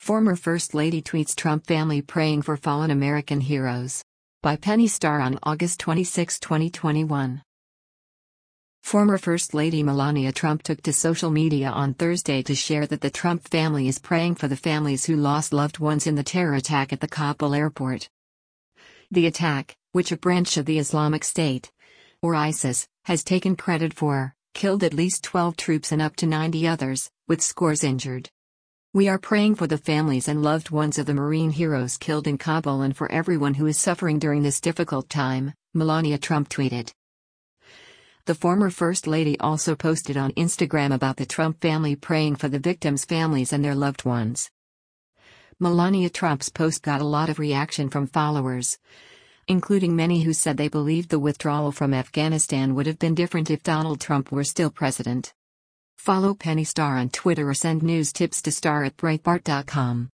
Former First Lady tweets Trump family praying for fallen American heroes. By Penny Starr on August 26, 2021. Former First Lady Melania Trump took to social media on Thursday to share that the Trump family is praying for the families who lost loved ones in the terror attack at the Kabul airport. The attack, which a branch of the Islamic State, or ISIS, has taken credit for, killed at least 12 troops and up to 90 others, with scores injured. We are praying for the families and loved ones of the Marine heroes killed in Kabul and for everyone who is suffering during this difficult time, Melania Trump tweeted. The former First Lady also posted on Instagram about the Trump family praying for the victims' families and their loved ones. Melania Trump's post got a lot of reaction from followers, including many who said they believed the withdrawal from Afghanistan would have been different if Donald Trump were still president. Follow Penny Starr on Twitter or send news tips to star@breitbart.com.